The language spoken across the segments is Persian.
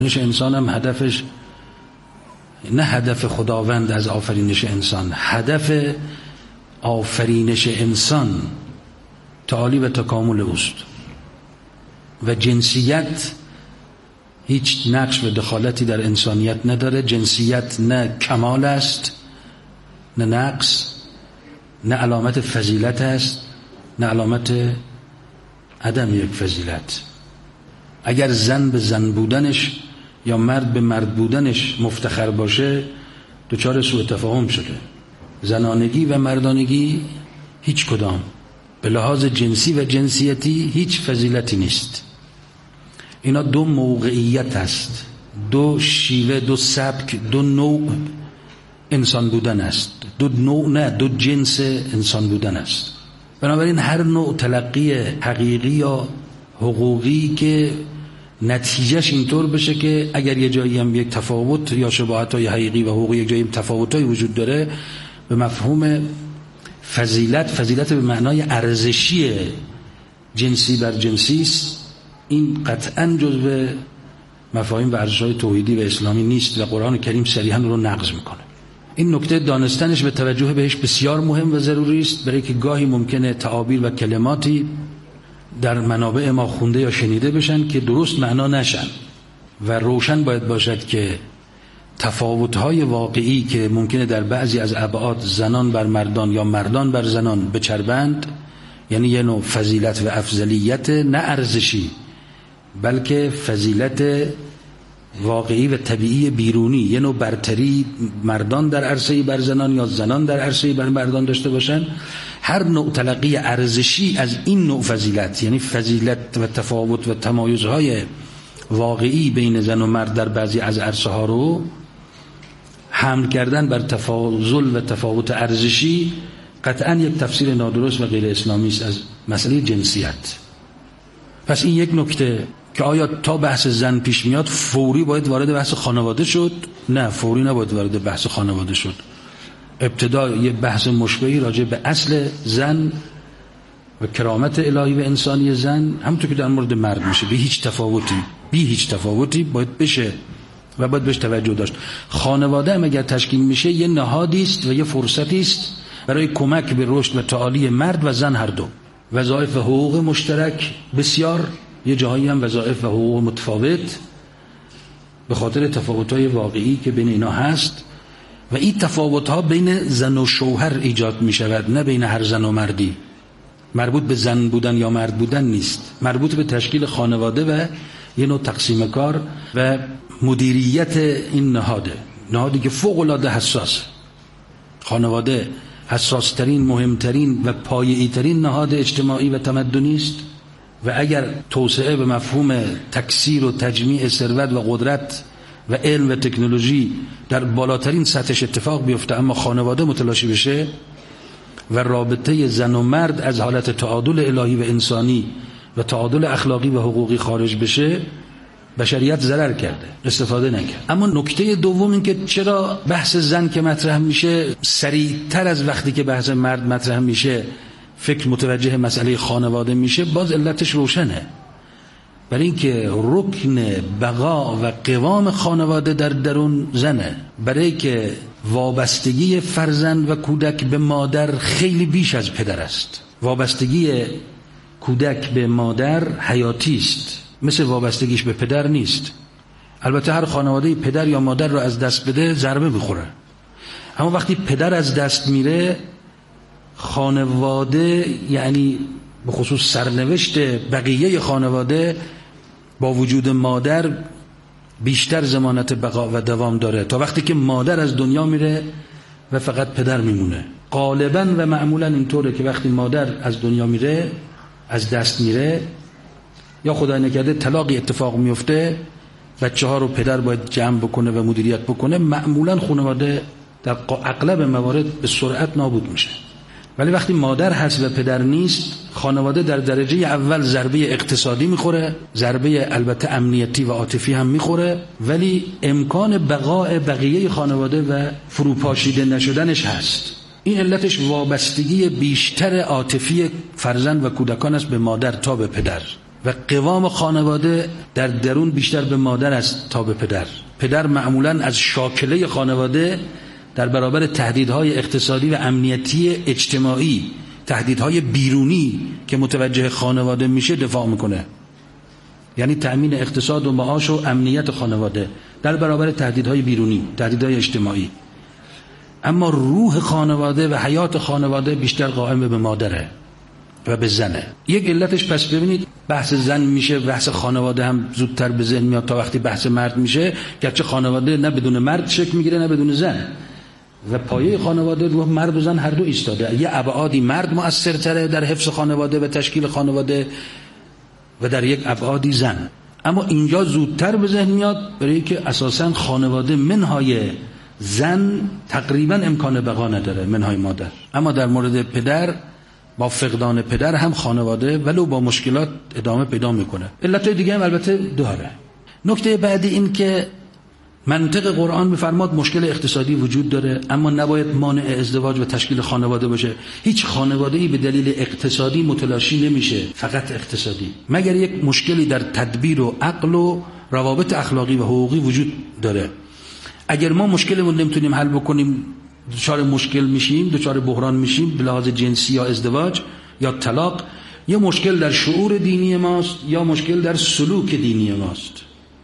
انسان هم هدفش نه هدف خداوند از آفرینش انسان، هدف آفرینش انسان تعالی و تکامل اوست و جنسیت هیچ نقش و دخالتی در انسانیت نداره. جنسیت نه کمال است نه نقص، نه علامت فضیلت است نه علامت عدم یک فضیلت. اگر زن به زن بودنش یا مرد به مرد بودنش مفتخر باشه دچار سوء تفاهم شده. زنانگی و مردانگی هیچ کدام به لحاظ جنسی و جنسیتی هیچ فضیلتی نیست. اینا دو موقعیت است، دو شیوه، دو سبک، دو نوع انسان بودن است. دو نوع نه، دو جنس انسان بودن است. بنابراین هر نوع تلقی حقیقی یا حقوقی که نتیجهش اینطور بشه که اگر یه جایی هم یک تفاوت یا شباهت‌های حقیقی و حقوقی یک جایی تفاوت‌های وجود داره، به مفهوم فضیلت به معنای ارزشی جنسی بر جنسی است، این قطعاً جزو مفاهیم و ارزش‌های توحیدی و اسلامی نیست و قرآن کریم صریحاً رو نقض میکنه. این نکته دانستنش به توجه بهش بسیار مهم و ضروری است، برای که گاهی ممکنه تعابیر و کلماتی در منابع ما خونده یا شنیده بشن که درست معنا نشن و روشن باید باشد که تفاوت‌های واقعی که ممکنه در بعضی از ابعاد زنان بر مردان یا مردان بر زنان بچربند، یعنی یه نوع فضیلت و افضلیت نه ارزشی بلکه فضیلت واقعی و طبیعی بیرونی، یه نوع برتری مردان در عرصه بر زنان یا زنان در عرصه بر مردان داشته باشن، هر نوع تلقی ارزشی از این نوع فضیلت، یعنی فضیلت و تفاوت و تمایزهای واقعی بین زن و مرد در بعضی از عرصه ها رو حمل کردن بر تفاضل و تفاوت ارزشی، قطعا یک تفسیر نادرست و غیر اسلامی است از مسئله جنسیت. پس این یک نکته که آیا تا بحث زن پیش میاد فوری باید وارد بحث خانواده شد؟ نه، فوری نباید وارد بحث خانواده شد. ابتدا یه بحث مشبهی راجع به اصل زن و کرامت الهی و انسانی زن، همونطور که در مورد مرد میشه، بی هیچ تفاوتی باید بشه و باید بهش توجه داشت. خانواده هم اگر تشکیل میشه یه نهادی است و یه فرصتی است برای کمک به رشد و تعالی مرد و زن هر دو. وظایف و حقوق مشترک بسیار، یه جایی هم وظایف و حقوق متفاوت به خاطر تفاوت‌های واقعی که بین اینا هست و این تفاوت‌ها بین زن و شوهر ایجاد می‌شود، نه بین هر زن و مردی. مربوط به زن بودن یا مرد بودن نیست، مربوط به تشکیل خانواده و یه نوع تقسیم کار و مدیریت این نهادی که فوق‌العاده حساس. خانواده حساسترین، مهمترین و پایه‌ای ترین نهاد اجتماعی و تمدنی است و اگر توسعه به مفهوم تکثیر و تجمیع ثروت و قدرت و علم و تکنولوژی در بالاترین سطحش اتفاق بیفته اما خانواده متلاشی بشه و رابطه زن و مرد از حالت تعادل الهی و انسانی و تعادل اخلاقی و حقوقی خارج بشه، بشریت ضرر کرده، استفاده نکرد. اما نکته دوم این که چرا بحث زن که مطرح میشه سریعتر از وقتی که بحث مرد مطرح میشه فکر متوجه مسئله خانواده میشه، باز علتش روشنه. برای اینکه رکن بقا و قوام خانواده در درون زنه، برای که وابستگی فرزند و کودک به مادر خیلی بیش از پدر است. وابستگی کودک به مادر حیاتی است، مثل وابستگیش به پدر نیست. البته هر خانواده پدر یا مادر رو از دست بده ضربه میخوره، اما وقتی پدر از دست میره خانواده، یعنی به خصوص سرنوشت بقیه خانواده با وجود مادر بیشتر ضمانت بقا و دوام داره تا وقتی که مادر از دنیا میره و فقط پدر میمونه. غالبا و معمولا اینطوره که وقتی مادر از دنیا میره، از دست میره یا خدای نکرده طلاقی اتفاق میفته، بچه‌ها رو پدر باید جمع بکنه و مدیریت بکنه، معمولا خانواده در اغلب موارد به سرعت نابود میشه. ولی وقتی مادر هست و پدر نیست، خانواده در درجه اول ضربه اقتصادی میخوره، ضربه البته امنیتی و عاطفی هم میخوره، ولی امکان بقای بقیه خانواده و فروپاشیده نشدنش هست. این علتش وابستگی بیشتر عاطفی فرزند و کودکان است به مادر تا به پدر. و قوام خانواده در درون بیشتر به مادر است تا به پدر. پدر معمولاً از شاکله خانواده در برابر تهدیدهای اقتصادی و امنیتی اجتماعی، تهدیدهای بیرونی که متوجه خانواده میشه دفاع میکنه. یعنی تأمین اقتصاد و معاش و امنیت خانواده در برابر تهدیدهای بیرونی، تهدیدهای اجتماعی. اما روح خانواده و حیات خانواده بیشتر قائم به مادره و به زنه. یک علتش پس ببینید بحث زن میشه، بحث خانواده هم زودتر به ذهن میاد تا وقتی بحث مرد میشه، گرچه خانواده نه بدون مرد شکل میگیره نه بدون زن، و پایه خانواده رو مرد و زن هر دو ایستاده. یه ابعادی مرد مؤثرتره در حفظ خانواده و تشکیل خانواده و در یک ابعادی زن. اما اینجا زودتر به ذهن میاد برای که اساساً خانواده منهای زن تقریبا امکان بقا نداره، منهای مادر. اما در مورد پدر با فقدان پدر هم خانواده ولو با مشکلات ادامه پیدا میکنه. علتهای دیگه هم البته داره. نکته بعدی این که منطق قرآن میفرماد مشکل اقتصادی وجود داره، اما نباید مانع ازدواج و تشکیل خانواده باشه. هیچ خانواده‌ای به دلیل اقتصادی متلاشی نمیشه، فقط اقتصادی، مگر یک مشکلی در تدبیر و عقل و روابط اخلاقی و حقوقی وجود داره. اگر ما مشکلمون نمیتونیم حل بکنیم، دچار مشکل میشیم، دچار بحران میشیم به لحاظ جنسی یا ازدواج یا طلاق، یا مشکل در شعور دینی ماست یا مشکل در سلوک دینی ماست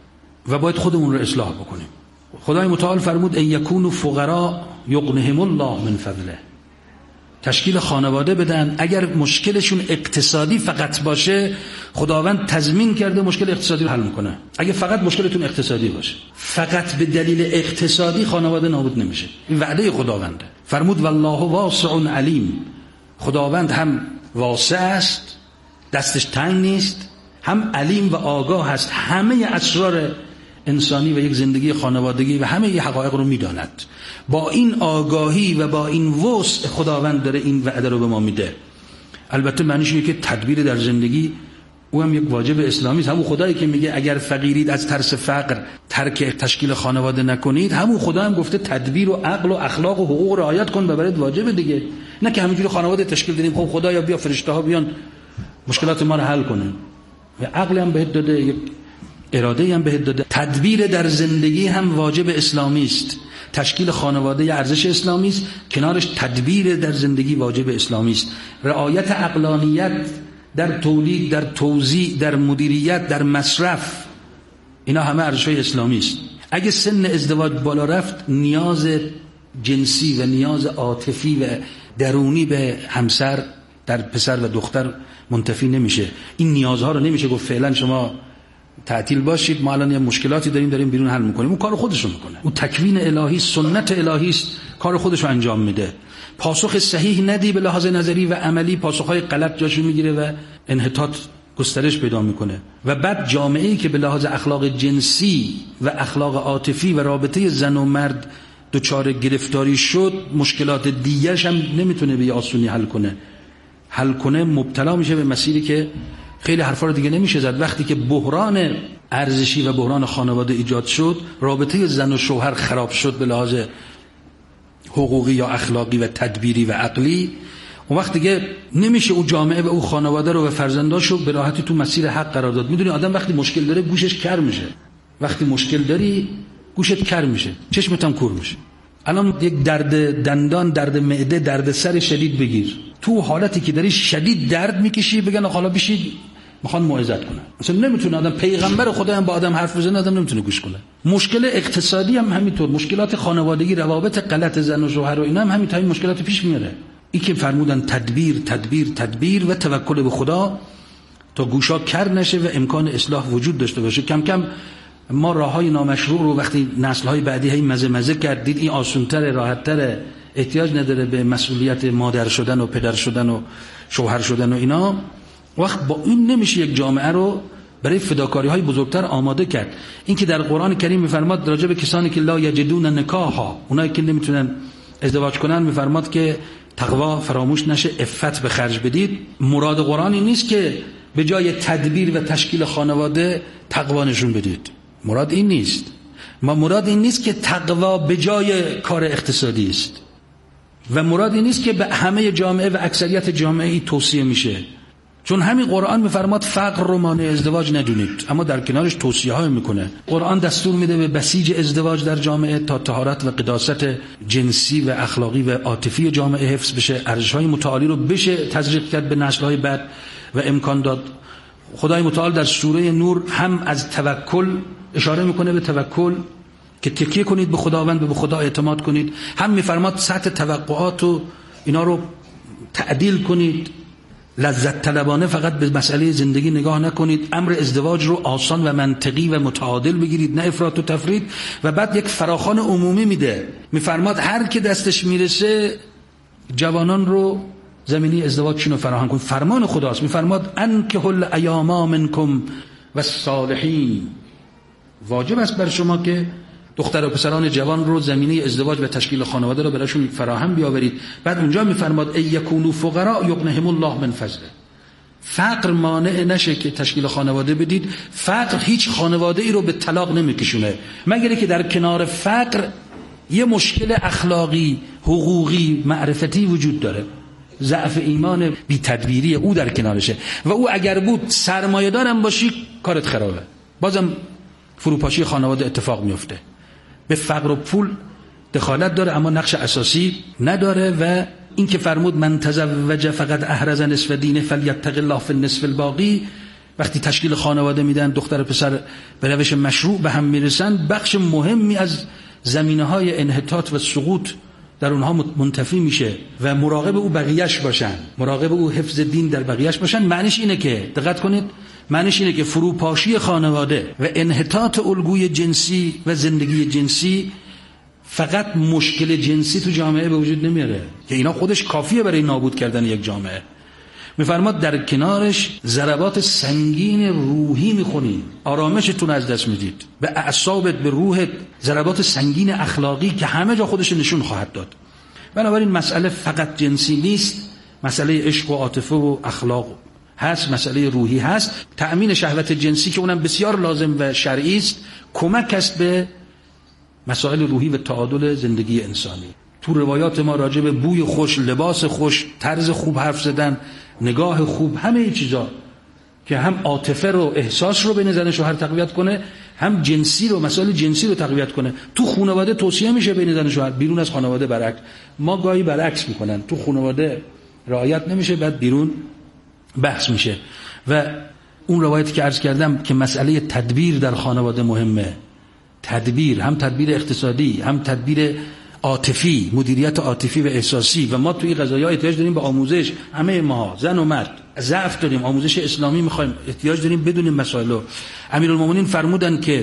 و باید خودمون رو اصلاح بکنیم. خدای متعال فرمود ان یکونوا فقراء یغنهم الله من فضله. تشکیل خانواده بدن. اگر مشکلشون اقتصادی فقط باشه، خداوند تضمین کرده مشکل اقتصادی رو حل میکنه. اگه فقط مشکلتون اقتصادی باشه، فقط به دلیل اقتصادی خانواده نابود نمیشه. این وعده خداونده. فرمود والله واسع علیم. خداوند هم واسع است، دستش تنگ نیست، هم علیم و آگاه است، همه اسرار انسانی و یک زندگی خانوادگی و همه ی حقایق رو میداند. با این آگاهی و با این وسع خداوند داره این وعده رو به ما میده. البته معنیش اینه که تدبیر در زندگی او هم یک واجب اسلامی است. همون خدایی که میگه اگر فقیرید از ترس فقر ترک تشکیل خانواده نکنید، همون خدا هم گفته تدبیر و عقل و اخلاق و حقوق رعایت کن و برات واجبه دیگه. نه که همینجوری خانواده تشکیل بدیم خب خدایا بیا فرشته ها بیان مشکلات ما رو حل کنن. و عقل هم بهت داده، یک اراده هم بهت داده. تدبیر در زندگی هم واجب اسلامی است. تشکیل خانواده ی ارزش اسلامی است، کنارش تدبیر در زندگی واجب اسلامی است. رعایت عقلانیت در تولید، در توزیع، در مدیریت، در مصرف، اینا همه ارزش‌های اسلامی است. اگه سن ازدواج بالا رفت، نیاز جنسی و نیاز عاطفی و درونی به همسر در پسر و دختر منتفی نمیشه. این نیازها رو نمیشه گفت فعلا شما تعطیل باشید، ما الان یه مشکلاتی داریم بیرون حل میکنیم. اون کار خودش رو میکنه. اون تکوین الهی، سنت الهی است، کار خودش رو انجام میده. پاسخ صحیح ندی به لحاظ نظری و عملی، پاسخهای غلط جاشو میگیره و انحطاط گسترش پیدا میکنه. و بعد جامعه‌ای که به لحاظ اخلاق جنسی و اخلاق عاطفی و رابطه زن و مرد دچار گرفتاری شد، مشکلات دیگرش هم نمیتونه به آسونی حل کنه، مبتلا میشه به مسیری که خیلی حرفا رو دیگه نمیشه زد. وقتی که بحران ارزشی و بحران خانواده ایجاد شد، رابطه زن و شوهر خراب شد به لحاظ حقوقی یا اخلاقی و تدبیری و عقلی، اون وقت دیگه نمیشه او جامعه و او خانواده رو و فرزنداشو به راحتی تو مسیر حق قرار داد. میدونی آدم وقتی مشکل داره گوشش کر میشه. وقتی مشکل داری گوشت کر میشه، چشمت هم کور میشه. الان یک درد دندان، درد معده، درد سر شدید بگیر، تو حالتی که داری شدید درد میکشی بگن حالا بشید میخوان موعظت کنن، مثلا نمیتونه آدم، پیغمبر خدا هم با آدم حرف بزنه آدم نمیتونه گوش کنه. مشکل اقتصادی هم همینطور، مشکلات خانوادگی، روابط غلط زن و شوهر و اینا هم همین مشکلات پیش میاره. این که فرمودن تدبیر و توکل به خدا تا گوشا کر نشه و امکان اصلاح وجود داشته باشه. کم کم ما راههای نامشروع رو وقتی نسل‌های بعدی هی مزه کردید، این آسان‌تره، راحت‌تره، احتیاج نداره به مسئولیت مادر شدن و پدر شدن و شوهر شدن و اینا. وقت با این نمیشه یک جامعه رو برای فداکاری‌های بزرگتر آماده کرد. این که در قرآن کریم می‌فرماد راجع به کسانی که لا یجدون نکاحا، اونایی که نمیتونن ازدواج کنن، می‌فرماد که تقوا فراموش نشه، عفت به خرج بدید. مراد قرآن این نیست که به جای تدبیر و تشکیل خانواده تقوا نشون بدید. مراد این نیست. مراد این نیست که تقوا به جای کار اقتصادی است. و مراد این نیست که به همه جامعه و اکثریت جامعه توصیه میشه. چون همین قرآن میفرماد فقر رو مانع ازدواج ندونید، اما در کنارش توصیه‌های میکنه. قرآن دستور میده به بسیج ازدواج در جامعه تا طهارت و قداست جنسی و اخلاقی و عاطفی جامعه حفظ بشه، ارزش‌های متعالی رو بشه تزریق کرد به نسل‌های بعد و امکان داد. خدای متعال در سوره نور هم از توکل اشاره میکنه به توکل که تکیه کنید به خداوند و به خدا اعتماد کنید، هم میفرماد سطح توقعات و اینا رو تعدیل کنید، لذت طلبانه فقط به مسئله زندگی نگاه نکنید، امر ازدواج رو آسان و منطقی و متعادل بگیرید، نه افراط و تفرید. و بعد یک فراخوان عمومی میده، میفرماد هر که دستش میرسه جوانان رو زمینی ازدواجشون رو فراهم کن. فرمان خداست، میفرماد انکحوا الایام منکم والصالحین، واجب است بر شما که دختر و پسران جوان رو زمینه ازدواج و تشکیل خانواده رو براشون فراهم بیاورید. بعد اونجا میفرماد ای یکونوا فقراء یغنیهم الله من فضله، فقر مانع نشه که تشکیل خانواده بدید. فقر هیچ خانواده ای رو به طلاق نمیکشونه، مگر که در کنار فقر یه مشکل اخلاقی، حقوقی، معرفتی وجود داره، ضعف ایمان، بی تدبیری او در کنارشه. و او اگر بود سرمایه دارم باشی کارت خرابه، بازم فروپاشی خانواده اتفاق میفته. به فقر و پول دخالت داره اما نقش اساسی نداره. و این که فرمود من تزوج فقط احرز نصف دینه فلیتق الله فی النصف الباقی، وقتی تشکیل خانواده میدن دختر و پسر به روش مشروع به هم میرسن، بخش مهمی از زمینه‌های انحطاط و سقوط در اونها منتفی میشه و مراقب او بقیه‌اش باشن، مراقب او حفظ دین در بقیه‌اش باشن. معنیش اینه که دقت کنید، معنیش اینه که فروپاشی خانواده و انحطاط الگوی جنسی و زندگی جنسی فقط مشکل جنسی تو جامعه به وجود نمیاره که اینا خودش کافیه برای نابود کردن یک جامعه. میفرماد در کنارش ضربات سنگین روحی میخونید، آرامشتون از دست میدید، به اعصابت، به روحت ضربات سنگین اخلاقی که همه جا خودش نشون خواهد داد. بنابراین مسئله فقط جنسی نیست، مسئله عشق و عاطفه و اخلاق هست، مسئله روحی هست. تأمین شهوت جنسی که اونم بسیار لازم و شرعی است، کمک است به مسائل روحی و تعادل زندگی انسانی. تو روایات ما راجع به بوی خوش، لباس خوش، طرز خوب حرف زدن، نگاه خوب، همه این چیزا که هم عاطفه رو، احساس رو بین زن و شوهر تقویت کنه، هم جنسی رو، مسائل جنسی رو تقویت کنه. تو خانواده توصیه میشه بین زن و شوهر، بیرون از خانواده برعکس. ما گاهی برعکس میکنن، تو خانواده رعایت نمیشه، بعد بیرون بحث میشه. و اون روایتی که عرض کردم که مسئله تدبیر در خانواده مهمه، تدبیر، هم تدبیر اقتصادی، هم تدبیر عاطفی، مدیریت عاطفی و احساسی. و ما توی قضایا احتیاج داریم به آموزش، همه ما زن و مرد ضعف داریم، آموزش اسلامی میخوایم، احتیاج داریم بدونیم مسائل. امیرالمومنین فرمودن که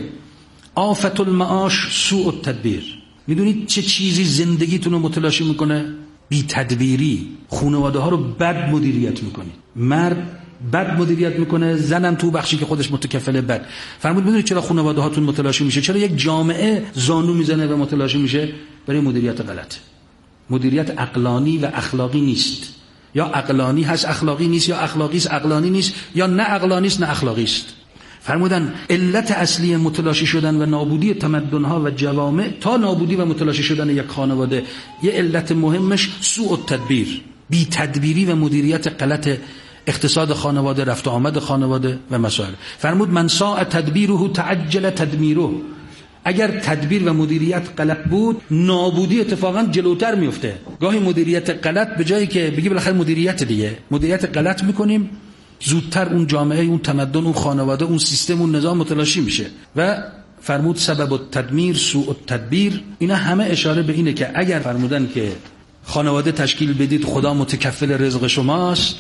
آفت المعاش سوء التدبیر. میدونید چه چیزی زندگیتون رو متلاشی میکنه؟ بی تدبیری. خانواده ها رو بد مدیریت میکنی، مرد بد مدیریت میکنه، زنم تو بخشی که خودش متکفل بد. فرمود میدونید چرا خانواده هاتون متلاشی میشه؟ چرا یک جامعه زانو میزنه و متلاشی میشه؟ برای مدیریت غلط. مدیریت عقلانی و اخلاقی نیست. یا عقلانی هست اخلاقی نیست، یا اخلاقی است عقلانی نیست، یا نه عقلانی است نه اخلاقی است. فرمودن علت اصلی متلاشی شدن و نابودی تمدن‌ها و جوامع تا نابودی و متلاشی شدن یک خانواده، یه علت مهمش سوء التدبیر، بی تدبیری و مدیریت غلط اقتصاد خانواده، رفت و آمد خانواده و مسائل. فرمود من ساء تدبیره تعجل تدمیره. اگر تدبیر و مدیریت غلط بود، نابودی اتفاقا جلوتر میفته. گاهی مدیریت غلط به جایی که بگی بالاخره مدیریت دیگه، مدیریت غلط میکنیم، زودتر اون جامعه، اون تمدن، اون خانواده، اون سیستم، اون نظام متلاشی میشه. و فرمود سبب التدمیر سوء التدبیر. اینا همه اشاره به اینه که اگر فرمودن که خانواده تشکیل بدید خدا متکفل رزق شماست،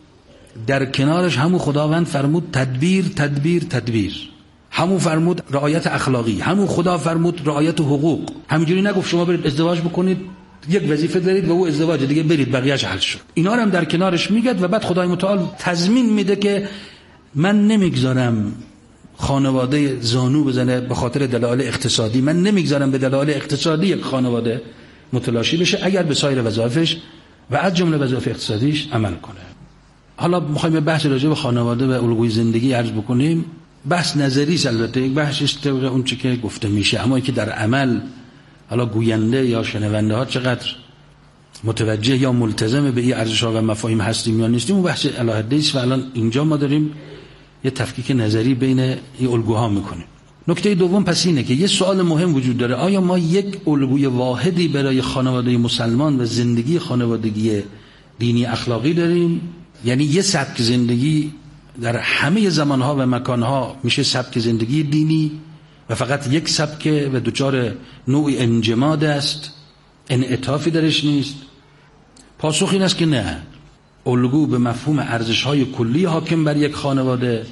در کنارش همون خداوند فرمود تدبیر تدبیر تدبیر، همون فرمود رعایت اخلاقی، همون خدا فرمود رعایت حقوق. همینجوری نگفت شما برید ازدواج بکنید، یک وظیفه دارید و او ازدواج دیگه، برید بقیه‌اش حل شد. اینا رو هم در کنارش میگد. و بعد خدای متعال تضمین میده که من نمیگذارم خانواده زانو بزنه به خاطر دلایل اقتصادی، من نمیگذارم به دلایل اقتصادی یک خانواده متلاشی بشه اگر به سایر وظایفش و از جمله وظایف اقتصادیش عمل کنه. حالا میخوایم بحث راجع به خانواده و الگوی زندگی عرض بکنیم. بحث نظری است، البته یک بحثش طبق اون چیزی که گفته میشه، اما اینکه در عمل حالا گوینده یا شنونده ها چقدر متوجه یا ملتزم به این ارزش‌ها و مفاهیم هستیم یا نیستیم اون بحث علاهده است و الان اینجا ما داریم یه تفکیک نظری بین این الگوها میکنیم. نکته دوم پس اینه که یه سوال مهم وجود داره: آیا ما یک الگوی واحدی برای خانواده مسلمان و زندگی خانوادگی دینی اخلاقی داریم؟ یعنی یه سبک زندگی در همه زمانها و مکانها میشه سبک زندگی دینی و فقط یک سبک و دچار نوع انجماد است، انعطافی درش نیست؟ پاسخ این است که نه. الگو به مفهوم ارزش‌های کلی حاکم بر یک خانواده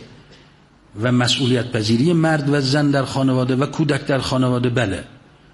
و مسئولیت پذیری مرد و زن در خانواده و کودک در خانواده، بله،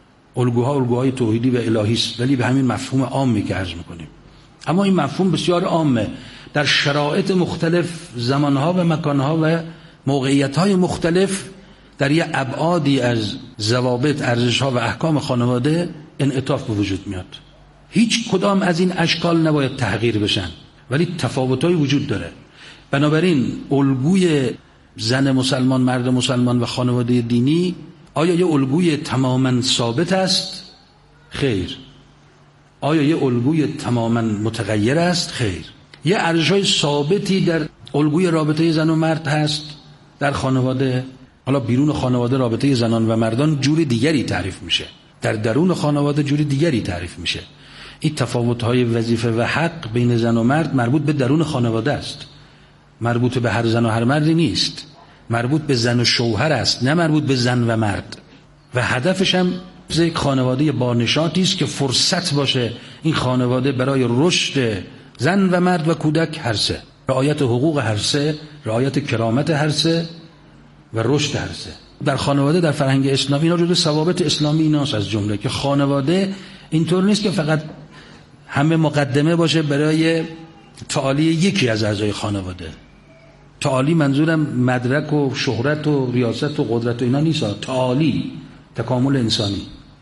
الگوهای توحیدی و الهی است، ولی به همین مفهوم عامی که عرض می‌کنیم. اما این مفهوم بسیار عامه، در شرایط مختلف، زمانها و مکانها و موقعیت‌های مختلف، در یه ابعادی از ضوابط، ارزش‌ها و احکام خانواده انعطاف به وجود میاد. هیچ کدام از این اشکال نباید تحقیر بشن، ولی تفاوت‌های وجود داره. بنابراین الگوی زن مسلمان، مرد مسلمان و خانواده دینی آیا یه الگوی تماماً ثابت است؟ خیر. آیا یه الگوی تماماً متغیر است؟ خیر. یه ارزش‌های ثابتی در الگوی رابطه زن و مرد هست در خانواده. حالا بیرون خانواده رابطه زنان و مردان جور دیگری تعریف میشه، در درون خانواده جور دیگری تعریف میشه. این تفاوت‌های وظیفه و حق بین زن و مرد مربوط به درون خانواده است، مربوط به هر زن و هر مردی نیست، مربوط به زن و شوهر است، نه مربوط به زن و مرد. و هدفش هم یک خانواده با نشاطی است که فرصت باشه این خانواده برای رشد زن و مرد و کودک هر سه، رعایت حقوق هر سه، رعایت کرامت هر سه و رشد هر سه. در خانواده در فرهنگ اسلامی اینا جزو ثوابت اسلامی ایناست، از جمله که خانواده اینطور نیست که فقط همه مقدمه باشه برای تعالی یکی از اعضای خانواده. تعالی منظورم مدرک و شهرت و ریاست و قدرت و اینا نیست، تعالی تکامل انسانی،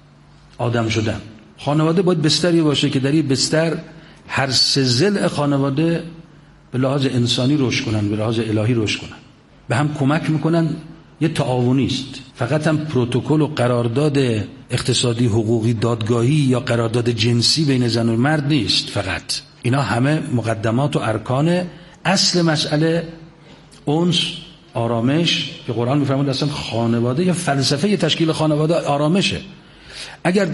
آدم شدن. خانواده باید بستری باشه که در این بستر هر سه ضلع خانواده به لحاظ انسانی رشد کنن، به لحاظ الهی رشد کنن، به هم کمک میکنن. یه تعاونی است، فقط هم پروتکل و قرارداد اقتصادی، حقوقی، دادگاهی یا قرارداد جنسی بین زن و مرد نیست. فقط اینا همه مقدمات و ارکان اصل مسئله انس، آرامش، که قرآن میفرماید اصلا خانواده یا فلسفه تشکیل خانواده آرامشه. اگر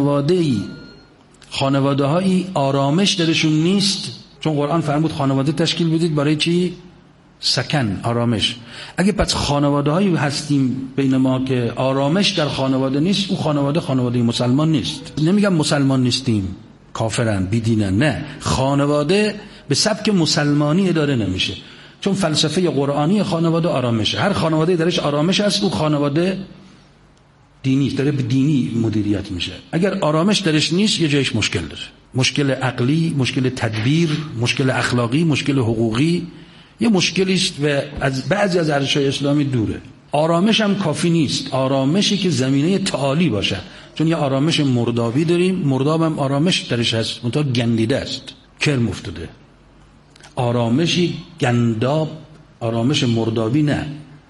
خانواده هایی آرامش درشون نیست، چون قرآن فرمود خانواده تشکیل بدید برای چی؟ سکن، آرامش. اگه پس خانواده هایی هستیم بین ما که آرامش در خانواده نیست، اون خانواده مسلمان نیست. نمیگم مسلمان نیستیم، کافرن، بیدینن، نه، خانواده به سبک مسلمانی اداره نمیشه، چون فلسفه قرآنی خانواده آرامشه. هر خانواده درش آرامش هست، اون خانواده دینی داره، به دینی مدیریت میشه. اگر آرامش درش نیست یه جایش مشکل داره، مشکل عقلی، مشکل تدبیر، مشکل اخلاقی، مشکل حقوقی، یه مشکلیست و از بعضی از ارزش‌های اسلامی دوره. آرامش هم کافی نیست، آرامشی که زمینه تعالی باشه، چون یه آرامش مردابی داریم، مرداب هم آرامش درش هست، منتها گندیده است، کرم افتاده. آرامشی گنداب، آرامش مردابی نه،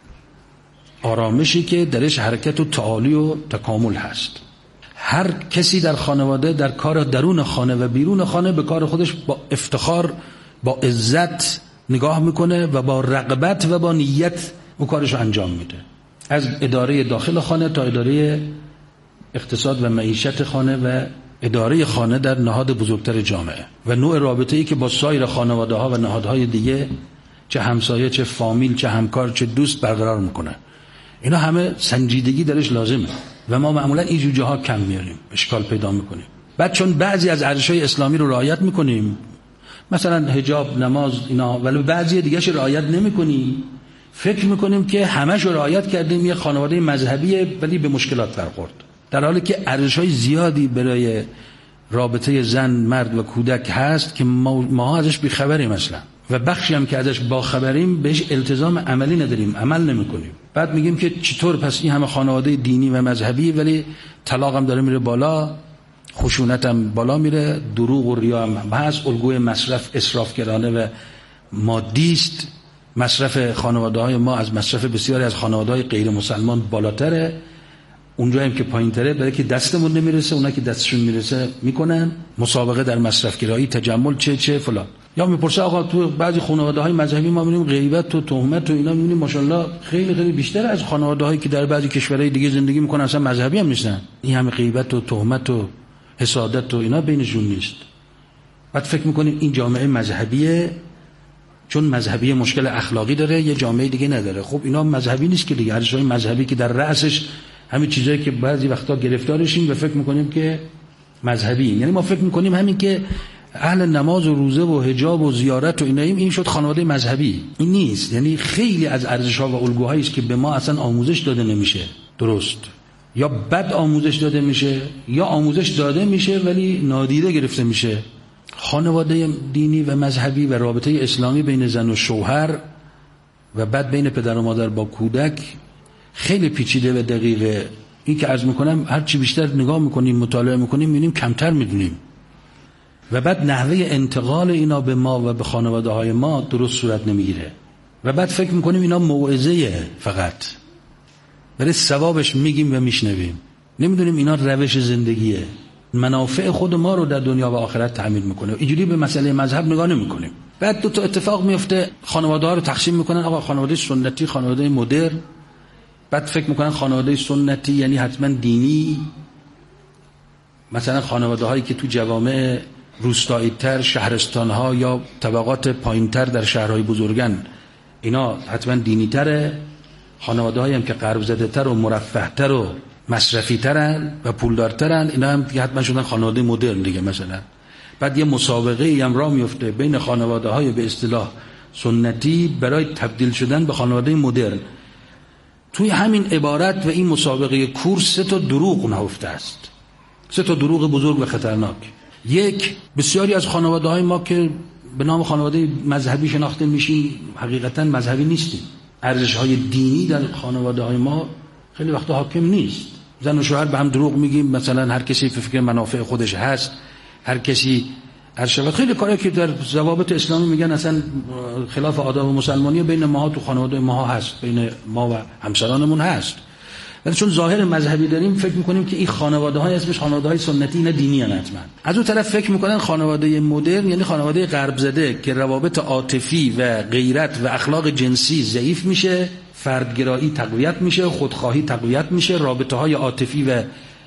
آرامشی که درش حرکت و تعالی و تکامل هست. هر کسی در خانواده در کار درون خانه و بیرون خانه به کار خودش با افتخار، با عزت نگاه میکنه و با رغبت و با نیت اون کارش رو انجام میده، از اداره داخل خانه تا اداره اقتصاد و معیشت خانه و اداره خانه در نهاد بزرگتر جامعه و نوع رابطه‌ای که با سایر خانواده‌ها و نهادهای دیگه، چه همسایه، چه فامیل، چه همکار، چه دوست برقرار میکنه. اینا همه سنجیدگی درش لازمه و ما معمولا این جوجه ها کم میاریم، اشکال پیدا میکنیم. بعد چون بعضی از ارزش‌های اسلامی رو رعایت میکنیم، مثلا حجاب، نماز، اینا، ولی بعضی دیگه‌اش رعایت نمیکنیم، فکر میکنیم که همه‌ش رو رعایت کردیم، یه خانواده مذهبیه ولی به مشکلات برخورد، در حالی که ارزش‌های زیادی برای رابطه زن، مرد و کودک هست که ما ازش بی‌خبریم اصلا، و بخشی هم که ازش باخبریم بهش التزام عملی نداریم، عمل نمی‌کنیم. بعد میگیم که چطور پس این همه خانواده دینی و مذهبی ولی طلاق هم داره میره بالا، خشونت هم بالا میره، دروغ و ریا هم هست، الگوی مصرف اسرافگرانه و مادی است. مصرف خانواده‌های ما از مصرف بسیاری از خانواده‌های غیر مسلمان بالاتره. اونجا هم که پایین تره، برای که دستمون نمیرسه، اونا که دستشون میرسه میکنن، مسابقه در مصرف گرایی، تجمل، چه فلان. یا میپرسه آقا تو بعضی خانواده‌های مذهبی ما میبینیم غیبت و تهمت و اینا میبینیم ماشاءالله خیلی بیشتر از خانواده‌هایی که در بعضی کشورهای دیگه زندگی میکنن اصلا مذهبی هم نیستن. این همه غیبت و تهمت و حسادت و اینا بینشون نیست. بعد فکر میکنیم این جامعه مذهبیه، چون مذهبی مشکل اخلاقی داره، یه جامعه دیگه نداره. خب اینا مذهبی نیست که دیگه، ارزش‌های مذهبی که در رأسش همین چیزایی که بعضی وقتا گرفتارشیم و فکر میکنیم که مذهبی. یعنی ما فکر میکنیم همین که اهل نماز و روزه و حجاب و زیارت و ایناییم این شد خانواده مذهبی. این نیست. یعنی خیلی از ارزش‌ها و الگوهایی است که به ما اصلا آموزش داده نمیشه، درست یا بد آموزش داده میشه، یا آموزش داده میشه ولی نادیده گرفته میشه. خانواده دینی و مذهبی و رابطه اسلامی بین زن و شوهر و بعد بین پدر و مادر با کودک خیلی پیچیده و دقیقه. این که عرض میکنم هر چی بیشتر نگاه میکنیم، مطالعه میکنیم، میبینیم کمتر میدونیم و بعد نحوه انتقال اینا به ما و به خانواده های ما درست صورت نمیگیره و بعد فکر میکنیم اینا موعظه، فقط برای ثوابش میگیم و میشنویم، نمیدونیم اینا روش زندگیه، منافع خود ما رو در دنیا و آخرت تأمین میکنه. اینجوری به مسئله مذهب نگاه نمیکنیم. بعد دو تا اتفاق میفته، خانواده ها رو تقسیم میکنن، آقا خانواده سنتی، خانواده مدرن. بعد فکر میکنن خانواده سنتی یعنی حتما دینی، مثلا خانواده هایی که تو جوامع روستایی تر، شهرستان ها یا طبقات پایین تر در شهرهای بزرگن اینا حتما دینی تره. خانواده هایی هم که غرب زده تر و مرفه تر و مصرفی ترن و پولدار ترن اینا هم حتما شدن خانواده مدرن دیگه مثلا. بعد یه مسابقه هم راه میفته بین خانواده های به اصطلاح سنتی برای تبدیل شدن به خانواده مدرن. توی همین عبارت و این مسابقه کورس 3 تا دروغ نهفته است، 3 تا دروغ بزرگ و خطرناک. یک، بسیاری از خانواده های ما که به نام خانواده مذهبی شناخته میشیم حقیقتا مذهبی نیستیم. ارزش های دینی در خانواده های ما خیلی وقتا حاکم نیست. زن و شوهر به هم دروغ میگیم، مثلا هر کسی به فکر منافع خودش هست، هر کسی ارشد. خیلی کاری که در ضوابط اسلامی میگن اصلا خلاف آداب مسلمانی بین ما تو خانواده ما هست، بین ما و همسرانمون هست، ولی چون ظاهر مذهبی داریم فکر میکنیم که این خانواده های اسمش خانواده های سنتی، نه دینی ان حتما. از اون طرف فکر میکنن خانواده مدرن یعنی خانواده غرب زده که روابط عاطفی و غیرت و اخلاق جنسی ضعیف میشه، فردگرایی تقویت میشه، خودخواهی تقویت میشه، رابطه های عاطفی و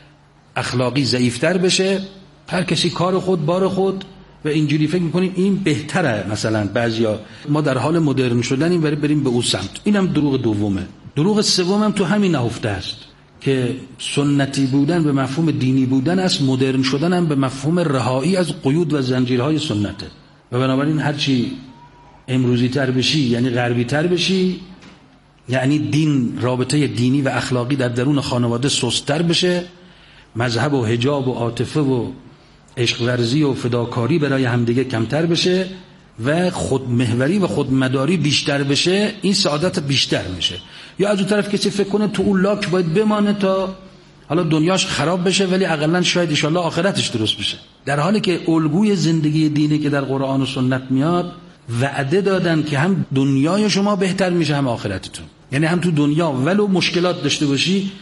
اخلاقی ضعیفتر بشه، هر کسی کار خود بار خود و اینجوری فکر میکنیم این بهتره. مثلا بعضیا ما در حال مدرن شدنیم بریم به اون سمت. اینم دروغ دومه. دروغ سومم تو همین نهفته است که سنتی بودن به مفهوم دینی بودن است، مدرن شدن هم به مفهوم رهایی از قیود و زنجیرهای سنته و بنابراین هرچی امروزی تر بشی یعنی غربی تر بشی، یعنی دین، رابطه دینی و اخلاقی در درون خانواده سست‌تر بشه، مذهب و حجاب و عاطفه و عشق ورزی و فداکاری برای همدیگه کمتر بشه و خودمحوری و خودمداری بیشتر بشه، این سعادت بیشتر میشه. یا از اون طرف کسی فکر کنه تو اون لاک باید بمانه تا حالا دنیاش خراب بشه ولی اقلا شاید ان شاءالله آخرتش درست بشه، در حالی که الگوی زندگی دینی که در قرآن و سنت میاد وعده دادن که هم دنیای شما بهتر میشه هم آخرتتون. یعنی هم تو دنیا ولو مشکلات داشته باشی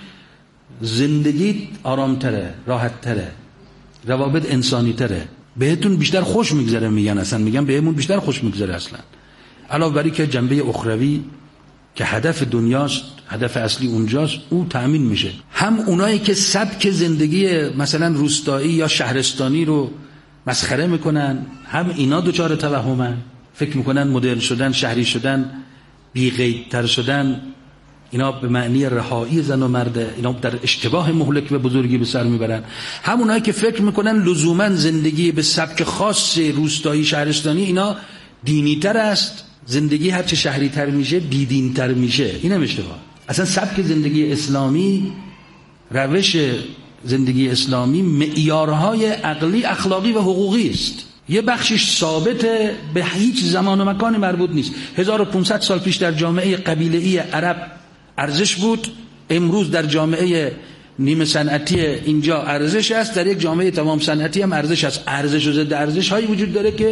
زندگی آرامتره، راحتتره، روابط انسانی تره، بهتون بیشتر خوش میگذره. میگن اصلا میگن بهمون بیشتر خوش میگذره اصلا، علاوه بر که جنبه اخروی که هدف دنیاست، هدف اصلی اونجاست، او تأمین میشه. هم اونایی که سبک زندگی مثلا روستایی یا شهرستانی رو مسخره میکنن، هم اینا دوچار توهمن، فکر میکنن مدرن شدن، شهری شدن، بی‌قیدتر شدن اینا به معنی رهایی زن و مرده، اینا در اشتباه مهلک و بزرگی به سر میبرن. همونایی که فکر میکنن لزوما زندگی به سبک خاص روستایی شهرستانی اینا دینی تر است، زندگی هرچه شهری تر میشه بیدین تر میشه، این هم اشتباه. اصلا سبک زندگی اسلامی، روش زندگی اسلامی معیارهای عقلی، اخلاقی و حقوقی است. یه بخشش ثابت به هیچ زمان و مکانی مربوط نیست. 1500 سال پیش در جامعه قبیله‌ای عرب ارزش بود، امروز در جامعه نیمه صنعتی اینجا ارزش است، در یک جامعه تمام صنعتی هم ارزش است. ارزش و ضد ارزش هایی وجود داره که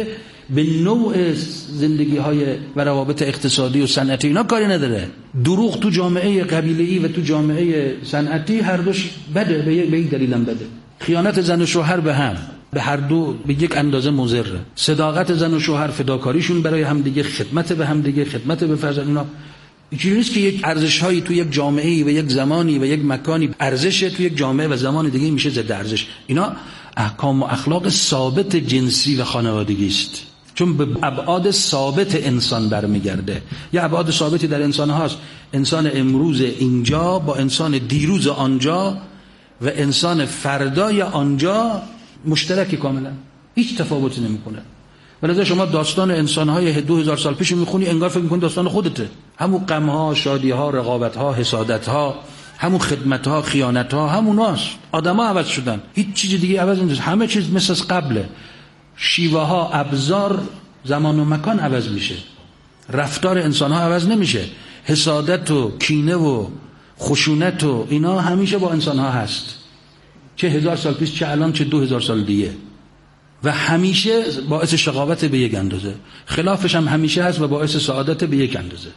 به نوع زندگی های و روابط اقتصادی و صنعتی اینا کاری نداره. دروغ تو جامعه قبیله‌ای و تو جامعه صنعتی هر دوش بده، به یک دلیلم بده. خیانت زن و شوهر به هم، به هر دو به یک اندازه مضره. صداقت زن و شوهر، فداکاریشون برای همدیگه، خدمت به همدیگه، خدمت به فرزند، اینا اینجوری نیست که یک ارزش‌هایی تو یک جامعه‌ای و یک زمانی و یک مکانی ارزشه تو یک جامعه و زمان دیگه میشه ضد ارزش. اینا احکام و اخلاق ثابت جنسی و خانوادگی است، چون به ابعاد ثابت انسان برمیگرده. یه ابعاد ثابتی در انسان هاست. انسان امروز اینجا با انسان دیروز آنجا و انسان فردای آنجا مشترکی کاملا، هیچ تفاوتی نمیکنه. ولذا شما داستان انسان‌های 2000 سال پیش میخونی انگار فکر میکنی داستان خودته. همون غم‌ها، شادی‌ها، رقابت‌ها، حسادت‌ها، همون خدمت‌ها، خیانت‌ها، هموناست. آدم‌ها عوض شدن، هیچ چیز دیگه عوض نمیشه. همه چیز مثل از قبله. شیوه‌ها، ابزار، زمان و مکان عوض میشه، رفتار انسان‌ها عوض نمیشه. حسادت و کینه و خشونت و اینا همیشه با انسان‌ها هست، چه 1000 سال پیش، چه الان، چه 2000 سال دیگه، و همیشه باعث شقاوت به یک اندازه. خلافش هم همیشه هست و باعث سعادت به یک اندازه.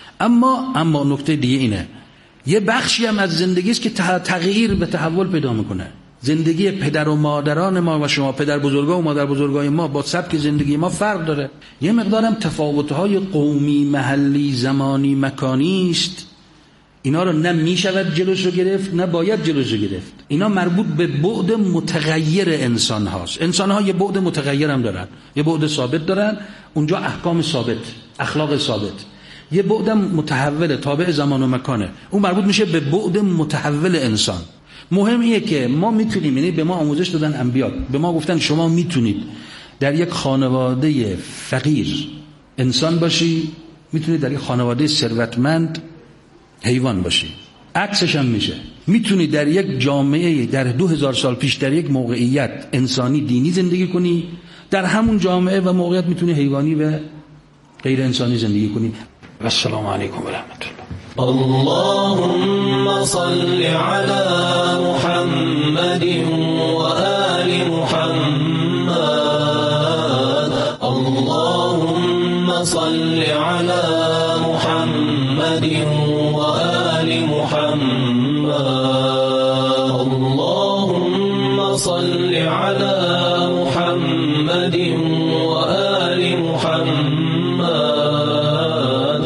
اما نکته دیگه اینه، یه بخشی هم از زندگی است که تغییر به تحول پیدا میکنه. زندگی پدر و مادران ما و شما، پدر بزرگا و مادر بزرگای ما با سبک زندگی ما فرق داره. یه مقدارم تفاوت‌های قومی، محلی، زمانی، مکانی است. اینا رو نه میشود جلوش رو گرفت نه باید جلوش رو گرفت. اینا مربوط به بعد متغیر انسان هاست. انسان ها یه بعد متغیر هم دارن، یه بعد ثابت دارن، اونجا احکام ثابت، اخلاق ثابت. یه بعد متحول تابع زمان و مکانه، اون مربوط میشه به بعد متحول انسان. مهم اینه که ما میتونیم، یعنی به ما آموزش دادن انبیا، به ما گفتن شما میتونید در یک خانواده فقیر انسان باشی، میتونید در یک خانواده ثروتمند حیوان باشی. عکسش هم میشه. میتونی در یک جامعه در 2000 سال پیش در یک موقعیت انسانی دینی زندگی کنی، در همون جامعه و موقعیت میتونی حیوانی و غیر انسانی زندگی کنی. و السلام علیکم و رحمت الله. اللهم صل علی محمد و آل محمد. اللهم صل علی محمد و آل محمد. اللهم صل علی محمد و آل محمد.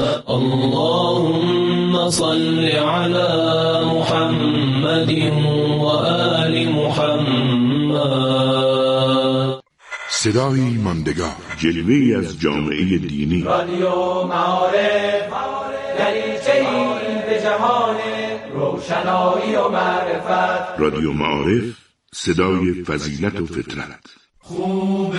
اللهم صل علی محمد و آل محمد. صدایی ماندگار، جلوه‌ای از جامعه دینی. رادیو معارف، دریچه‌ای به جهان روشنایی و معرفت. رادیو معارف، صدای فضیلت و فطرت. خوب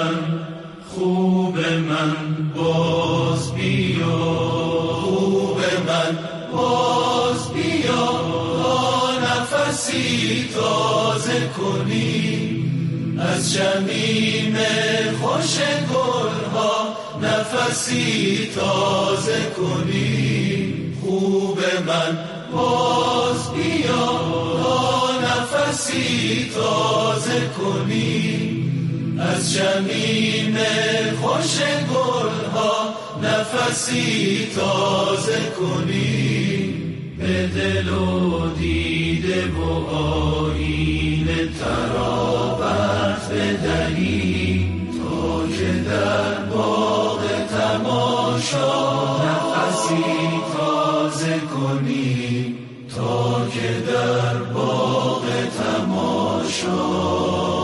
من باز بیا، خوب من باز بیا، تا نفسی تازه کنی از شمیم خوش گلها، نفسی تازه کنی. خوب من باز بیا، تا نفسی تازه کنی از شمیم خوش گلها، نفسی تازه کنی. به دل و دیده و آیینه ترابت بدهی، تا که در باغ تماشا نفسی تازه کنی، تا که در باغ تماشا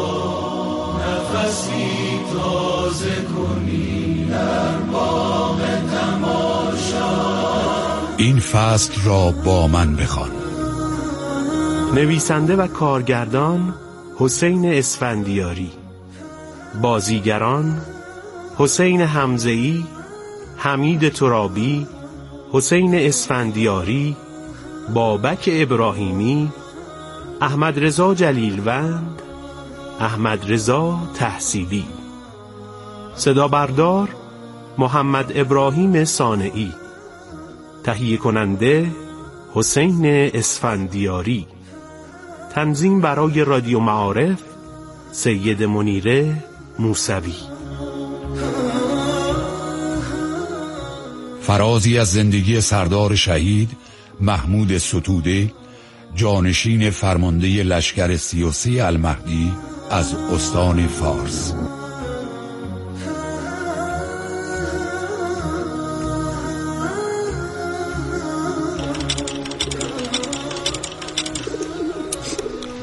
نفسی تازه کنی، در باغ تماشا. این فصل را با من بخوان. نویسنده و کارگردان حسین اسفندیاری. بازیگران حسین حمزه‌ای، حمید ترابی، حسین اسفندیاری، بابک ابراهیمی، احمد رضا جلیلوند، احمد رضا تحصیلی. صدا بردار محمد ابراهیم صانعی. تهیه کننده حسین اسفندیاری. تنظیم برای رادیو معارف سید منیره موسوی. فرازی از زندگی سردار شهید محمود ستوده، جانشین فرمانده لشکر 33 المهدی از استان فارس.